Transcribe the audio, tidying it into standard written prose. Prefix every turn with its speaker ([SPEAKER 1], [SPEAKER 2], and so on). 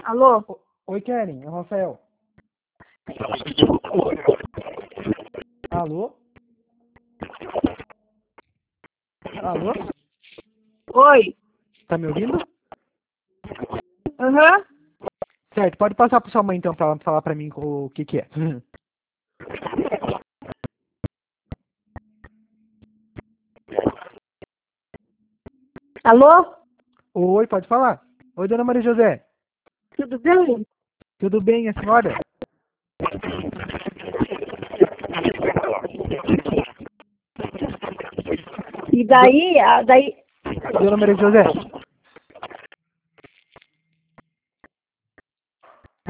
[SPEAKER 1] Alô?
[SPEAKER 2] Oi, Keren, é o Rafael. Alô? Alô?
[SPEAKER 1] Oi?
[SPEAKER 2] Tá me ouvindo?
[SPEAKER 1] Aham.
[SPEAKER 2] Certo, pode passar pra sua mãe então pra ela falar pra mim o que é.
[SPEAKER 1] Alô?
[SPEAKER 2] Oi, pode falar. Oi, dona Maria José.
[SPEAKER 1] Tudo bem?
[SPEAKER 2] Tudo bem, a senhora?
[SPEAKER 1] E daí,
[SPEAKER 2] Dona Maria José,